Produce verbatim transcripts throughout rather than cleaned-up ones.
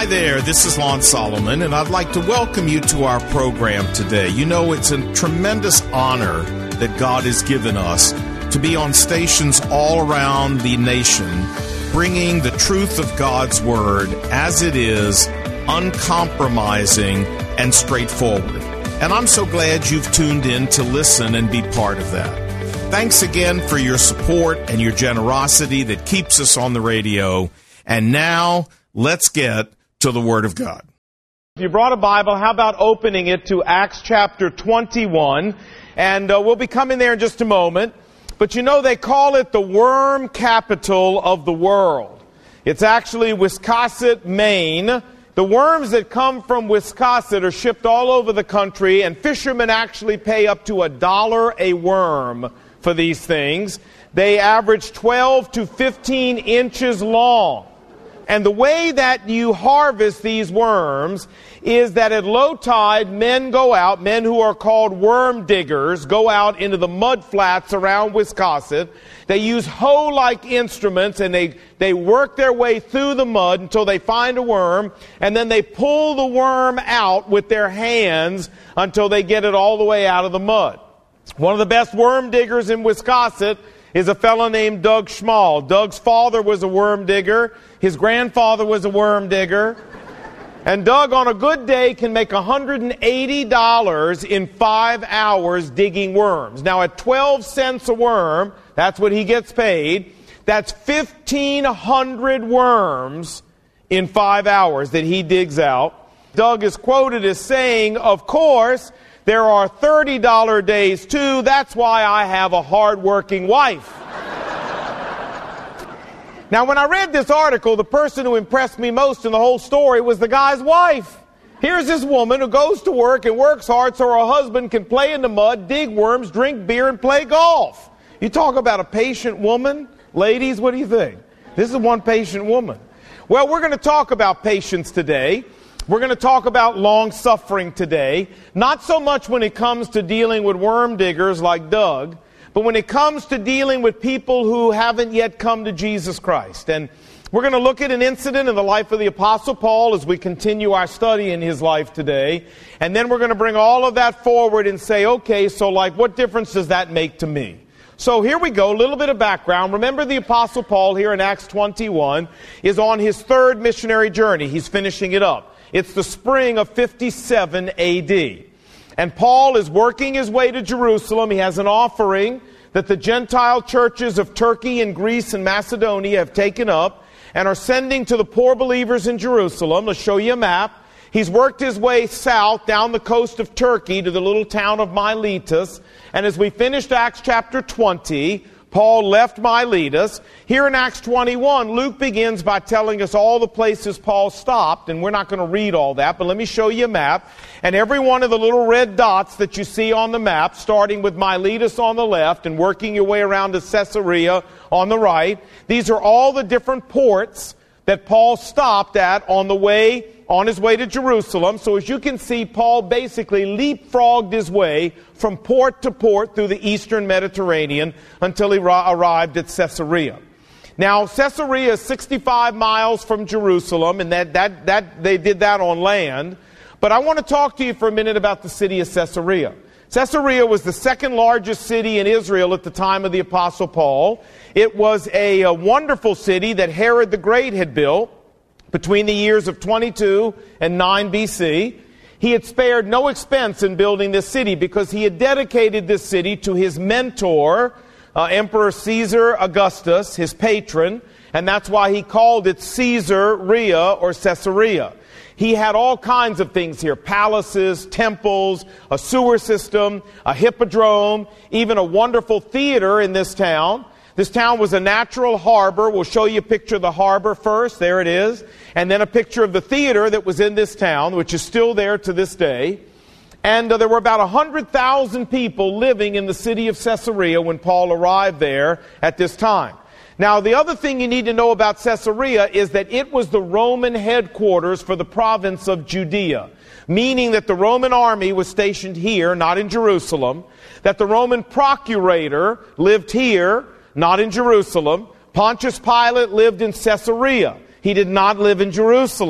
there, this is Lon Solomon, and I'd like to welcome you to our program today. You know, it's a tremendous honor that God has given us to be on stations all around the nation, bringing the truth of God's Word as it is, uncompromising and straightforward. And I'm so glad you've tuned in to listen and be part of that. Thanks again for your support and your generosity that keeps us on the radio. And now, let's get to the Word of God. If you brought a Bible, how about opening it to Acts chapter twenty-one? And uh, we'll be coming there in just a moment. But you know, they call it the worm capital of the world. It's actually Wiscasset, Maine. The worms that come from Wiscasset are shipped all over the country, and fishermen actually pay up to a dollar a worm for these things. They average twelve to fifteen inches long. And the way that you harvest these worms is that at low tide, men go out, men who are called worm diggers, go out into the mud flats around Wiscasset. They use hoe-like instruments, and they, they work their way through the mud until they find a worm, and then they pull the worm out with their hands until they get it all the way out of the mud. One of the best worm diggers in Wiscasset is a fellow named Doug Schmall. Doug's father was a worm digger. His grandfather was a worm digger. And Doug, on a good day, can make one hundred eighty dollars in five hours digging worms. Now, at twelve cents a worm, that's what he gets paid. That's fifteen hundred worms in five hours that he digs out. Doug is quoted as saying, "Of course, there are thirty dollar days too. That's why I have a hard-working wife." Now, when I read this article, the person who impressed me most in the whole story was the guy's wife. Here's this woman who goes to work and works hard so her husband can play in the mud, dig worms, drink beer, and play golf. You talk about a patient woman? Ladies, what do you think? This is one patient woman. Well, we're going to talk about patience today. We're going to talk about long-suffering today. Not so much when it comes to dealing with worm diggers like Doug, but when it comes to dealing with people who haven't yet come to Jesus Christ. And we're going to look at an incident in the life of the Apostle Paul as we continue our study in his life today. And then we're going to bring all of that forward and say, okay, so like what difference does that make to me? So here we go, a little bit of background. Remember, the Apostle Paul here in Acts twenty-one is on his third missionary journey. He's finishing it up. It's the spring of fifty-seven A D. And Paul is working his way to Jerusalem. He has an offering that the Gentile churches of Turkey and Greece and Macedonia have taken up and are sending to the poor believers in Jerusalem. Let's show you a map. He's worked his way south down the coast of Turkey to the little town of Miletus. And as we finished Acts chapter twenty, Paul left Miletus. Here in Acts twenty-one, Luke begins by telling us all the places Paul stopped, and we're not going to read all that, but let me show you a map. And every one of the little red dots that you see on the map, starting with Miletus on the left and working your way around to Caesarea on the right, these are all the different ports that Paul stopped at on the way, on his way to Jerusalem. So as you can see, Paul basically leapfrogged his way from port to port through the eastern Mediterranean until he ra- arrived at Caesarea. Now, Caesarea is sixty-five miles from Jerusalem, and that, that, that they did that on land. But I want to talk to you for a minute about the city of Caesarea. Caesarea was the second largest city in Israel at the time of the Apostle Paul. It was a, a wonderful city that Herod the Great had built between the years of twenty-two and nine B C. He had spared no expense in building this city because he had dedicated this city to his mentor, uh, Emperor Caesar Augustus, his patron, and that's why he called it Caesarea or Caesarea. He had all kinds of things here: palaces, temples, a sewer system, a hippodrome, even a wonderful theater in this town. This town was a natural harbor. We'll show you a picture of the harbor first. There it is. And then a picture of the theater that was in this town, which is still there to this day. And uh, there were about one hundred thousand people living in the city of Caesarea when Paul arrived there at this time. Now, the other thing you need to know about Caesarea is that it was the Roman headquarters for the province of Judea, meaning that the Roman army was stationed here, not in Jerusalem, that the Roman procurator lived here, not in Jerusalem. Pontius Pilate lived in Caesarea. He did not live in Jerusalem.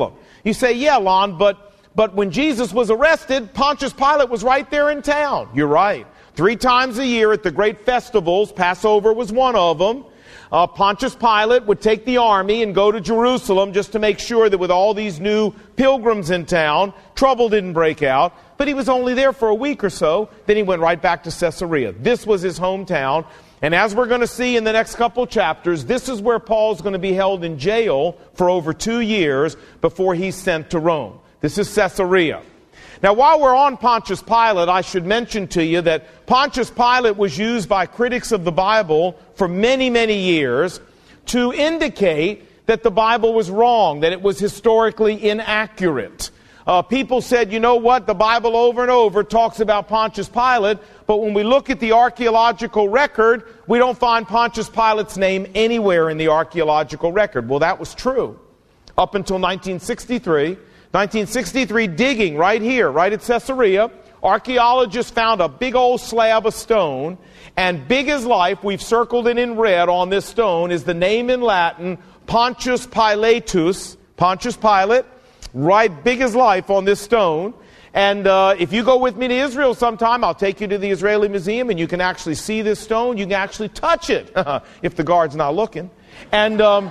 You say, yeah, Lon, but, but when Jesus was arrested, Pontius Pilate was right there in town. You're right. Three times a year at the great festivals, Passover was one of them, uh, Pontius Pilate would take the army and go to Jerusalem just to make sure that with all these new pilgrims in town, trouble didn't break out. But he was only there for a week or so. Then he went right back to Caesarea. This was his hometown. And as we're going to see in the next couple chapters, this is where Paul's going to be held in jail for over two years before he's sent to Rome. This is Caesarea. Now, while we're on Pontius Pilate, I should mention to you that Pontius Pilate was used by critics of the Bible for many, many years to indicate that the Bible was wrong, that it was historically inaccurate. Uh, people said, you know what, the Bible over and over talks about Pontius Pilate, but when we look at the archaeological record, we don't find Pontius Pilate's name anywhere in the archaeological record. Well, that was true up until nineteen sixty-three. nineteen sixty-three, digging right here, right at Caesarea, archaeologists found a big old slab of stone, and big as life, we've circled it in red on this stone, is the name in Latin, Pontius Pilatus, Pontius Pilate, right big as life on this stone. And uh, if you go with me to Israel sometime, I'll take you to the Israeli Museum, and you can actually see this stone. You can actually touch it, if the guard's not looking. And... Um,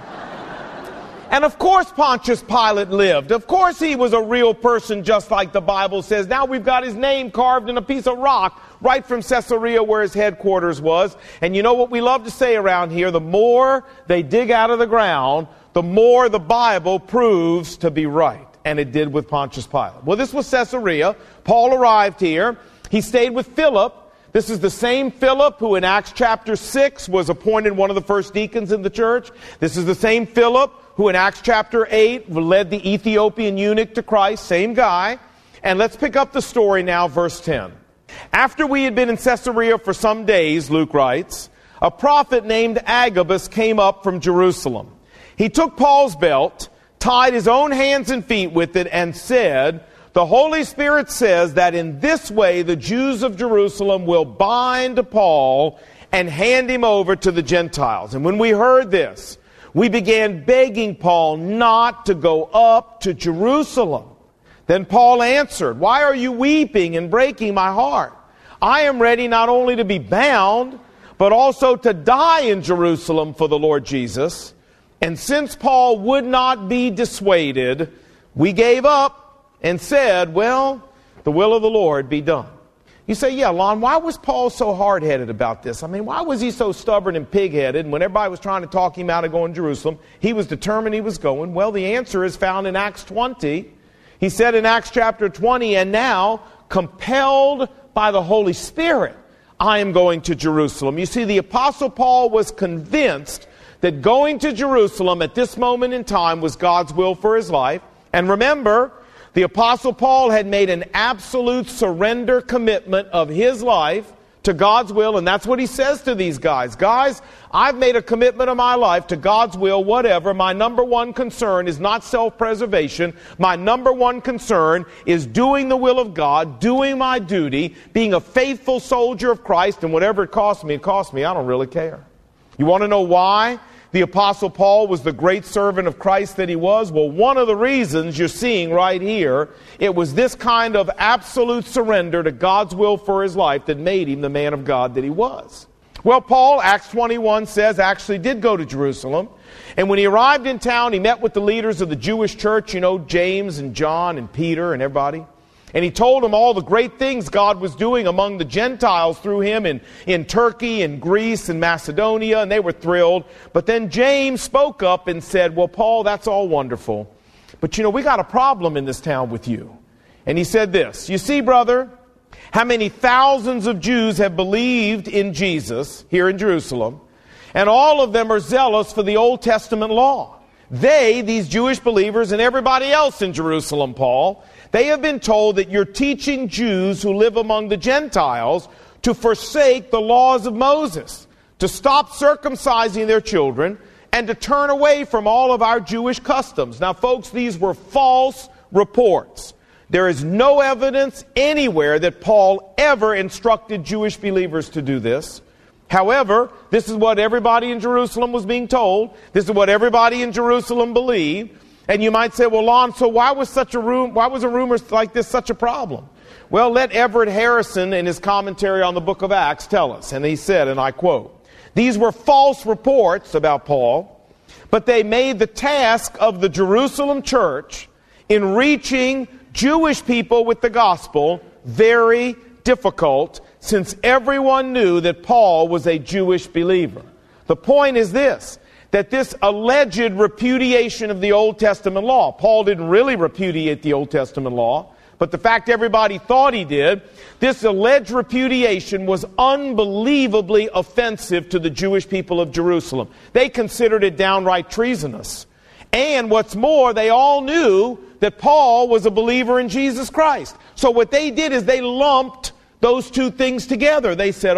And of course Pontius Pilate lived. Of course he was a real person just like the Bible says. Now we've got his name carved in a piece of rock right from Caesarea where his headquarters was. And you know what we love to say around here? The more they dig out of the ground, the more the Bible proves to be right. And it did with Pontius Pilate. Well, this was Caesarea. Paul arrived here. He stayed with Philip. This is the same Philip who in Acts chapter six was appointed one of the first deacons in the church. This is the same Philip who in Acts chapter eight led the Ethiopian eunuch to Christ, same guy. And let's pick up the story now, verse ten. After we had been in Caesarea for some days, Luke writes, a prophet named Agabus came up from Jerusalem. He took Paul's belt, tied his own hands and feet with it, and said, the Holy Spirit says that in this way the Jews of Jerusalem will bind Paul and hand him over to the Gentiles. And when we heard this, we began begging Paul not to go up to Jerusalem. Then Paul answered, why are you weeping and breaking my heart? I am ready not only to be bound, but also to die in Jerusalem for the Lord Jesus. And since Paul would not be dissuaded, we gave up and said, well, the will of the Lord be done. You say, yeah, Lon, why was Paul so hard-headed about this? I mean, why was he so stubborn and pig-headed? And when everybody was trying to talk him out of going to Jerusalem, he was determined he was going. Well, the answer is found in Acts twenty. He said in Acts chapter twenty, and now, compelled by the Holy Spirit, I am going to Jerusalem. You see, the Apostle Paul was convinced that going to Jerusalem at this moment in time was God's will for his life. And remember, the Apostle Paul had made an absolute surrender commitment of his life to God's will, and that's what he says to these guys. Guys, I've made a commitment of my life to God's will, whatever. My number one concern is not self-preservation. My number one concern is doing the will of God, doing my duty, being a faithful soldier of Christ, and whatever it costs me, it costs me. I don't really care. You want to know why the Apostle Paul was the great servant of Christ that he was? Well, one of the reasons you're seeing right here, it was this kind of absolute surrender to God's will for his life that made him the man of God that he was. Well, Paul, Acts twenty-one says, actually did go to Jerusalem. And when he arrived in town, he met with the leaders of the Jewish church, you know, James and John and Peter and everybody. And he told them all the great things God was doing among the Gentiles through him in, in Turkey and Greece and Macedonia, and they were thrilled. But then James spoke up and said, well, Paul, that's all wonderful, but you know, we got a problem in this town with you. And he said this, you see, brother, how many thousands of Jews have believed in Jesus here in Jerusalem, and all of them are zealous for the Old Testament law. They, these Jewish believers, and everybody else in Jerusalem, Paul, they have been told that you're teaching Jews who live among the Gentiles to forsake the laws of Moses, to stop circumcising their children, and to turn away from all of our Jewish customs. Now, folks, these were false reports. There is no evidence anywhere that Paul ever instructed Jewish believers to do this. However, this is what everybody in Jerusalem was being told. This is what everybody in Jerusalem believed. And you might say, well, Lon, so why was such a room, why was a rumor like this such a problem? Well, let Everett Harrison in his commentary on the book of Acts tell us. And he said, and I quote, "These were false reports about Paul, but they made the task of the Jerusalem church in reaching Jewish people with the gospel very difficult, since everyone knew that Paul was a Jewish believer." The point is this, that this alleged repudiation of the Old Testament law, Paul didn't really repudiate the Old Testament law, but the fact everybody thought he did, this alleged repudiation was unbelievably offensive to the Jewish people of Jerusalem. They considered it downright treasonous. And what's more, they all knew that Paul was a believer in Jesus Christ. So what they did is they lumped those two things together. They said,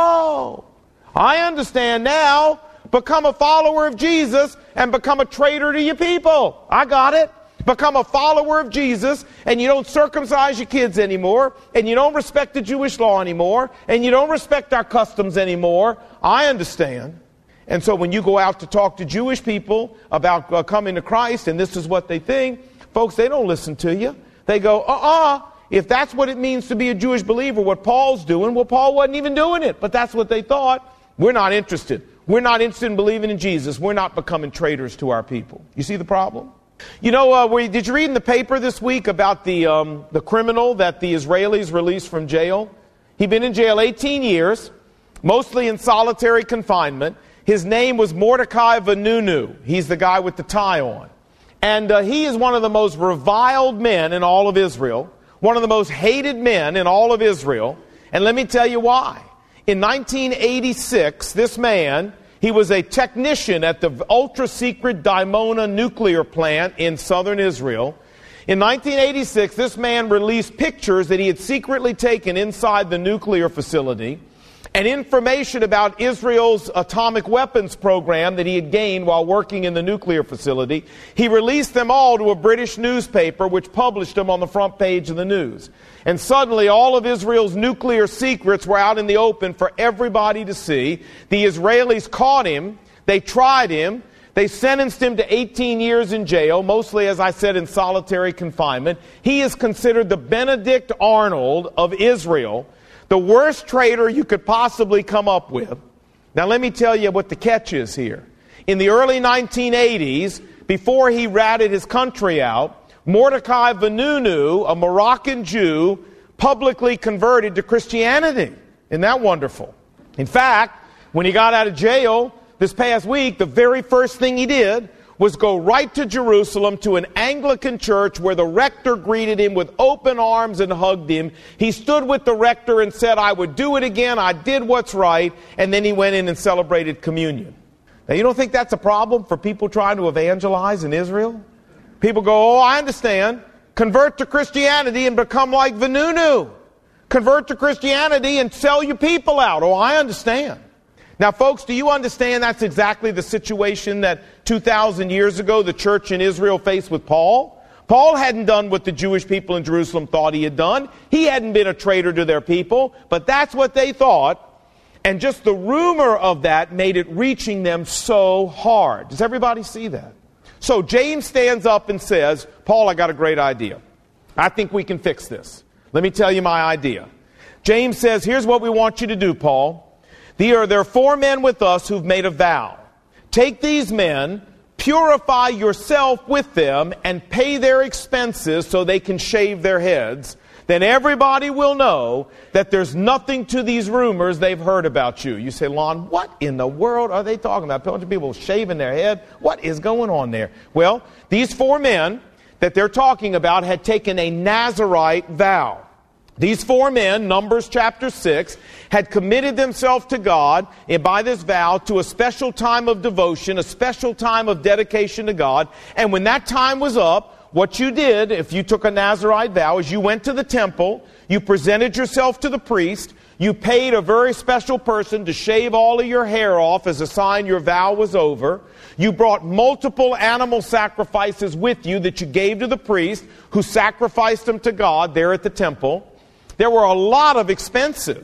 oh, I understand now. Become a follower of Jesus and become a traitor to your people. I got it. Become a follower of Jesus, and you don't circumcise your kids anymore, and you don't respect the Jewish law anymore, and you don't respect our customs anymore. I understand. And so when you go out to talk to Jewish people about uh, coming to Christ, and this is what they think, folks, they don't listen to you. They go, uh-uh, if that's what it means to be a Jewish believer, what Paul's doing, well, Paul wasn't even doing it, but that's what they thought. We're not interested. We're not interested in believing in Jesus. We're not becoming traitors to our people. You see the problem? You know, uh, were you, did you read in the paper this week about the um, the criminal that the Israelis released from jail? He'd been in jail eighteen years, mostly in solitary confinement. His name was Mordecai Vanunu. He's the guy with the tie on. And uh, he is one of the most reviled men in all of Israel, one of the most hated men in all of Israel. And let me tell you why. In nineteen eighty-six, this man, he was a technician at the ultra-secret Dimona nuclear plant in southern Israel. In nineteen eighty-six, this man released pictures that he had secretly taken inside the nuclear facility and information about Israel's atomic weapons program that he had gained while working in the nuclear facility. He released them all to a British newspaper, which published them on the front page of the news. And suddenly all of Israel's nuclear secrets were out in the open for everybody to see. The Israelis caught him. They tried him. They sentenced him to eighteen years in jail, mostly, as I said, in solitary confinement. He is considered the Benedict Arnold of Israel, the worst traitor you could possibly come up with. Now let me tell you what the catch is here. In the early nineteen eighties, before he ratted his country out, Mordecai Vanunu, a Moroccan Jew, publicly converted to Christianity. Isn't that wonderful? In fact, when he got out of jail this past week, the very first thing he did was go right to Jerusalem to an Anglican church where the rector greeted him with open arms and hugged him. He stood with the rector and said, I would do it again, I did what's right, and then he went in and celebrated communion. Now, you don't think that's a problem for people trying to evangelize in Israel? People go, oh, I understand. Convert to Christianity and become like Vanunu. Convert to Christianity and sell your people out. Oh, I understand. Now, folks, do you understand that's exactly the situation that two thousand years ago the church in Israel faced with Paul? Paul hadn't done what the Jewish people in Jerusalem thought he had done. He hadn't been a traitor to their people, but that's what they thought. And just the rumor of that made it reaching them so hard. Does everybody see that? So James stands up and says, Paul, I got a great idea. I think we can fix this. Let me tell you my idea. James says, here's what we want you to do, Paul. There are, there are four men with us who've made a vow. Take these men, purify yourself with them, and pay their expenses so they can shave their heads. Then everybody will know that there's nothing to these rumors they've heard about you. You say, Lon, what in the world are they talking about? A bunch of people shaving their head? What is going on there? Well, these four men that they're talking about had taken a Nazirite vow. These four men, Numbers chapter six, had committed themselves to God and by this vow to a special time of devotion, a special time of dedication to God. And when that time was up, what you did, if you took a Nazirite vow, is you went to the temple, you presented yourself to the priest, you paid a very special person to shave all of your hair off as a sign your vow was over. You brought multiple animal sacrifices with you that you gave to the priest, who sacrificed them to God there at the temple. There were a lot of expenses.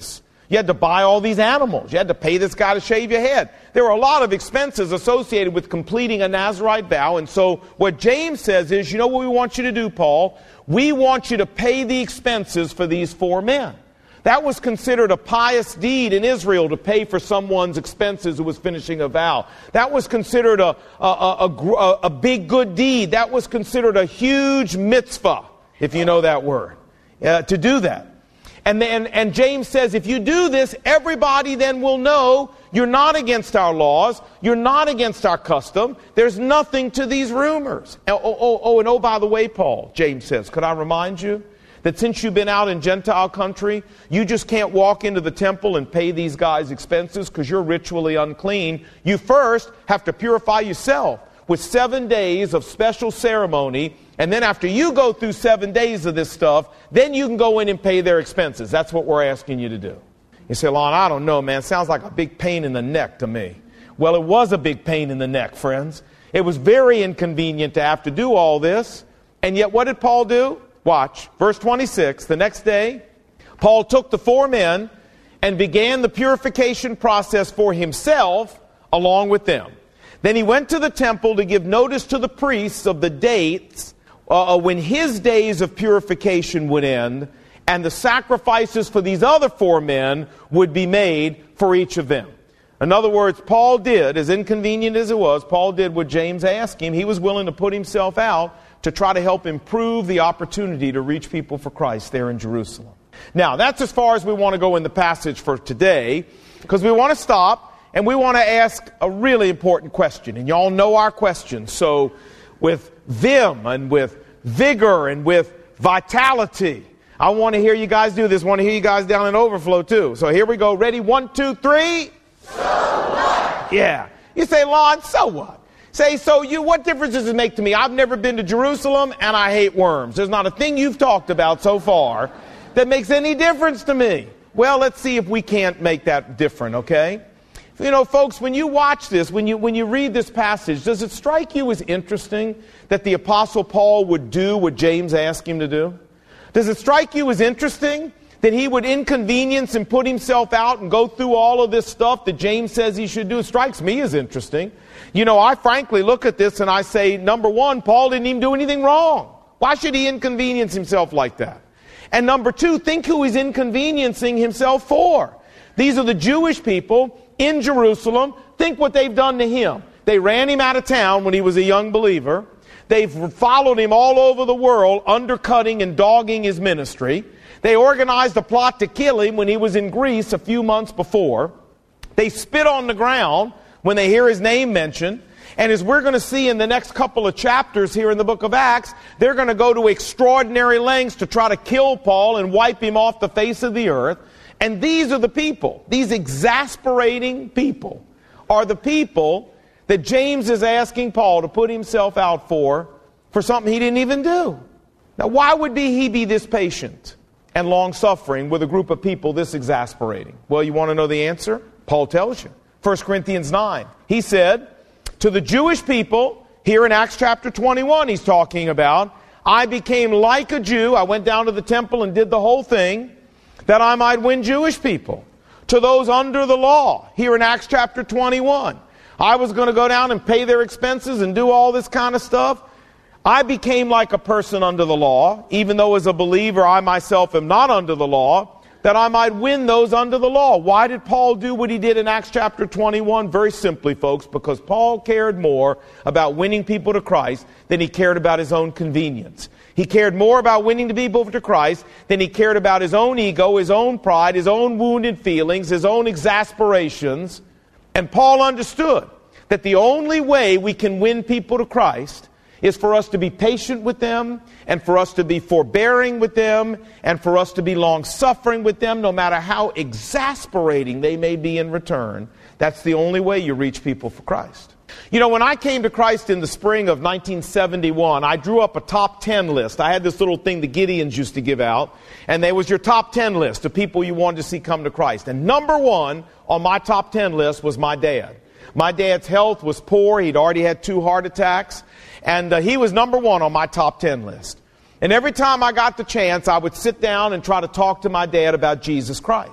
You had to buy all these animals. You had to pay this guy to shave your head. There were a lot of expenses associated with completing a Nazirite vow. And so what James says is, you know what we want you to do, Paul? We want you to pay the expenses for these four men. That was considered a pious deed in Israel, to pay for someone's expenses who was finishing a vow. That was considered a, a, a, a, a big good deed. That was considered a huge mitzvah, if you know that word, uh, to do that. And, then, and James says, if you do this, everybody then will know you're not against our laws. You're not against our custom. There's nothing to these rumors. Oh, oh, oh, and oh, by the way, Paul, James says, could I remind you that since you've been out in Gentile country, you just can't walk into the temple and pay these guys expenses because you're ritually unclean. You first have to purify yourself with seven days of special ceremony. And then after you go through seven days of this stuff, then you can go in and pay their expenses. That's what we're asking you to do. You say, Lon, I don't know, man. Sounds like a big pain in the neck to me. Well, it was a big pain in the neck, friends. It was very inconvenient to have to do all this. And yet what did Paul do? Watch, verse twenty-six, the next day, Paul took the four men and began the purification process for himself along with them. Then he went to the temple to give notice to the priests of the dates uh, when his days of purification would end, and the sacrifices for these other four men would be made for each of them. In other words, Paul did, as inconvenient as it was, Paul did what James asked him. He was willing to put himself out to try to help improve the opportunity to reach people for Christ there in Jerusalem. Now, that's as far as we want to go in the passage for today, because we want to stop and we want to ask a really important question. And y'all know our question. So with vim and with vigor and with vitality, I want to hear you guys do this. I want to hear you guys down in overflow too. So here we go. Ready? One, two, three. So what? Yeah. You say, Lon, so what? Say, so you, what difference does it make to me? I've never been to Jerusalem and I hate worms. There's not a thing you've talked about so far that makes any difference to me. Well, let's see if we can't make that different, okay? You know, folks, when you watch this, when you, when you read this passage, does it strike you as interesting that the Apostle Paul would do what James asked him to do? Does it strike you as interesting that he would inconvenience and put himself out and go through all of this stuff that James says he should do? It strikes me as interesting. You know, I frankly look at this and I say, number one, Paul didn't even do anything wrong. Why should he inconvenience himself like that? And number two, think who he's inconveniencing himself for. These are the Jewish people in Jerusalem. Think what they've done to him. They ran him out of town when he was a young believer. They've followed him all over the world, undercutting and dogging his ministry. They organized a plot to kill him when he was in Greece a few months before. They spit on the ground when they hear his name mentioned. And as we're going to see in the next couple of chapters here in the book of Acts, they're going to go to extraordinary lengths to try to kill Paul and wipe him off the face of the earth. And these are the people, these exasperating people, are the people that James is asking Paul to put himself out for, for something he didn't even do. Now, why would be he be this patient and long-suffering with a group of people this exasperating? Well, you want to know the answer? Paul tells you. First Corinthians nine. He said, to the Jewish people, here in Acts chapter twenty-one he's talking about, I became like a Jew. I went down to the temple and did the whole thing, that I might win Jewish people. To those under the law, here in Acts chapter twenty-one, I was going to go down and pay their expenses and do all this kind of stuff. I became like a person under the law, even though as a believer I myself am not under the law, that I might win those under the law. Why did Paul do what he did in Acts chapter twenty-one? Very simply, folks, because Paul cared more about winning people to Christ than he cared about his own convenience. He cared more about winning the people to Christ than he cared about his own ego, his own pride, his own wounded feelings, his own exasperations. And Paul understood that the only way we can win people to Christ is for us to be patient with them, and for us to be forbearing with them, and for us to be long-suffering with them, no matter how exasperating they may be in return. That's the only way you reach people for Christ. You know, when I came to Christ in the spring of nineteen seventy-one, I drew up a top ten list. I had this little thing the Gideons used to give out, and there was your top ten list of people you wanted to see come to Christ. And number one on my top ten list was my dad. My dad's health was poor. He'd already had two heart attacks. And uh, he was number one on my top ten list. And every time I got the chance, I would sit down and try to talk to my dad about Jesus Christ.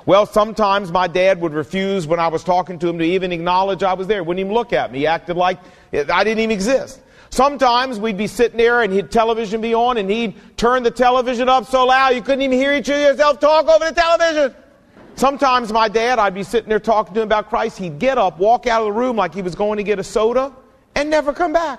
Well, sometimes my dad would refuse when I was talking to him to even acknowledge I was there. Wouldn't even look at me. He acted like I didn't even exist. Sometimes we'd be sitting there and he'd television be on and he'd turn the television up so loud you couldn't even hear each of yourself talk over the television. Sometimes my dad, I'd be sitting there talking to him about Christ. He'd get up, walk out of the room like he was going to get a soda and never come back.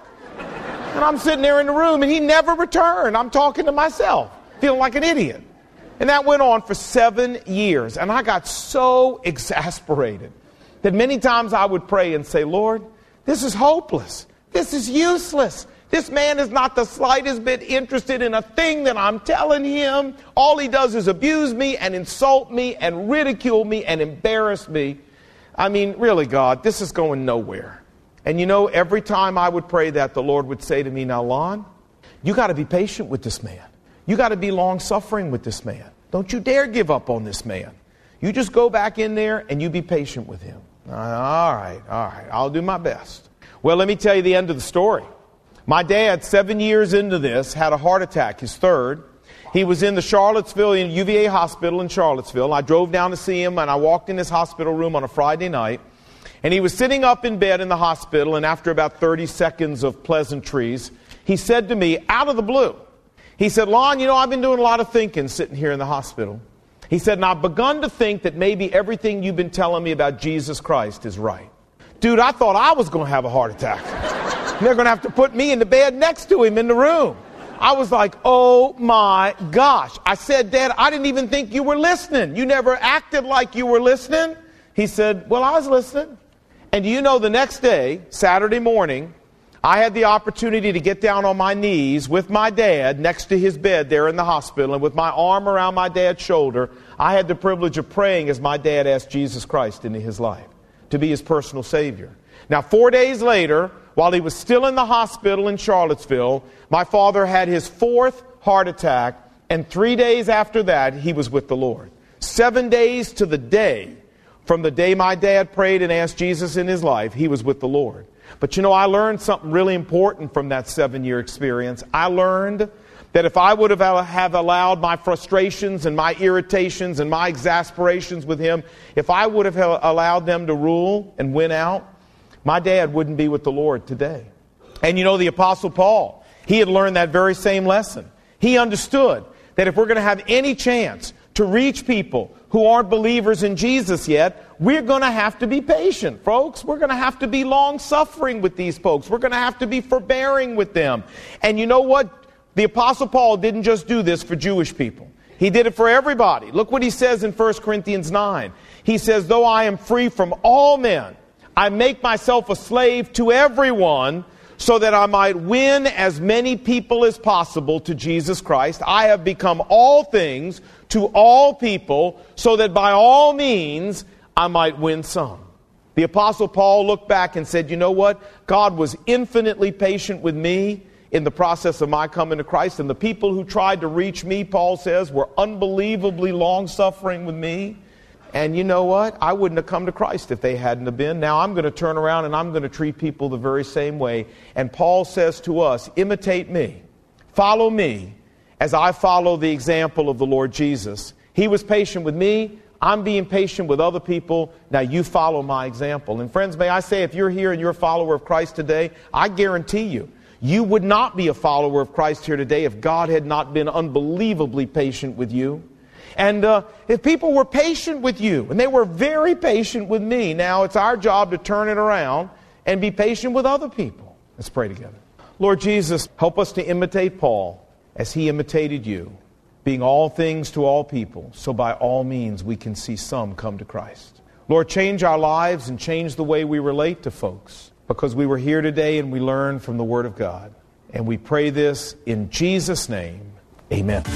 And I'm sitting there in the room and he never returned. I'm talking to myself, feeling like an idiot. And that went on for seven years. And I got so exasperated that many times I would pray and say, Lord, this is hopeless. This is useless. This man is not the slightest bit interested in a thing that I'm telling him. All he does is abuse me and insult me and ridicule me and embarrass me. I mean, really, God, this is going nowhere. And you know, every time I would pray that, the Lord would say to me, now, Lon, you got to be patient with this man. You got to be long-suffering with this man. Don't you dare give up on this man. You just go back in there and you be patient with him. All right, all right, I'll do my best. Well, let me tell you the end of the story. My dad, seven years into this, had a heart attack, his third. He was in the Charlottesville, in U V A hospital in Charlottesville. I drove down to see him, and I walked in his hospital room on a Friday night. And he was sitting up in bed in the hospital, and after about thirty seconds of pleasantries, he said to me, out of the blue, he said, Lon, you know, I've been doing a lot of thinking sitting here in the hospital. He said, and I've begun to think that maybe everything you've been telling me about Jesus Christ is right. Dude, I thought I was going to have a heart attack. They're going to have to put me in the bed next to him in the room. I was like, oh my gosh. I said, Dad, I didn't even think you were listening. You never acted like you were listening. He said, well, I was listening. And do you know, the next day, Saturday morning, I had the opportunity to get down on my knees with my dad next to his bed there in the hospital, and with my arm around my dad's shoulder, I had the privilege of praying as my dad asked Jesus Christ into his life to be his personal Savior. Now, four days later, while he was still in the hospital in Charlottesville, my father had his fourth heart attack, and three days after that, he was with the Lord. Seven days to the day from the day my dad prayed and asked Jesus in his life, he was with the Lord. But you know, I learned something really important from that seven-year experience. I learned that if I would have, have allowed my frustrations and my irritations and my exasperations with him, if I would have allowed them to rule and win out, my dad wouldn't be with the Lord today. And you know, the Apostle Paul, he had learned that very same lesson. He understood that if we're going to have any chance to reach people who aren't believers in Jesus yet, we're going to have to be patient, folks. We're going to have to be long-suffering with these folks. We're going to have to be forbearing with them. And you know what? The Apostle Paul didn't just do this for Jewish people. He did it for everybody. Look what he says in First Corinthians nine. He says, though I am free from all men, I make myself a slave to everyone so that I might win as many people as possible to Jesus Christ. I have become all things to all people so that by all means I might win some. The Apostle Paul looked back and said, you know what? God was infinitely patient with me in the process of my coming to Christ. And the people who tried to reach me, Paul says, were unbelievably long-suffering with me. And you know what? I wouldn't have come to Christ if they hadn't have been. Now I'm going to turn around and I'm going to treat people the very same way. And Paul says to us, imitate me. Follow me as I follow the example of the Lord Jesus. He was patient with me. I'm being patient with other people. Now you follow my example. And friends, may I say, if you're here and you're a follower of Christ today, I guarantee you, you would not be a follower of Christ here today if God had not been unbelievably patient with you. And uh, if people were patient with you, and they were very patient with me, now it's our job to turn it around and be patient with other people. Let's pray together. Lord Jesus, help us to imitate Paul as he imitated you, being all things to all people, so by all means we can see some come to Christ. Lord, change our lives and change the way we relate to folks, because we were here today and we learned from the Word of God. And we pray this in Jesus' name. Amen.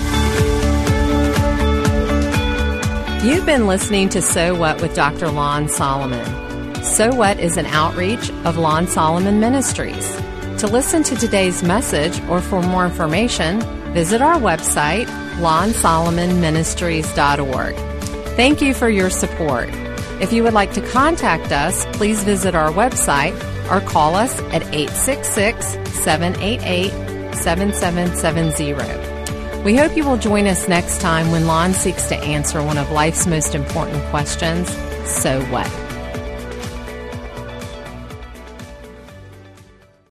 You've been listening to So What with Doctor Lon Solomon. So What is an outreach of Lon Solomon Ministries. To listen to today's message or for more information, visit our website, lon solomon ministries dot org. Thank you for your support. If you would like to contact us, please visit our website or call us at eight six six, seven eight eight, seven seven seven zero. We hope you will join us next time when Lon seeks to answer one of life's most important questions, so what?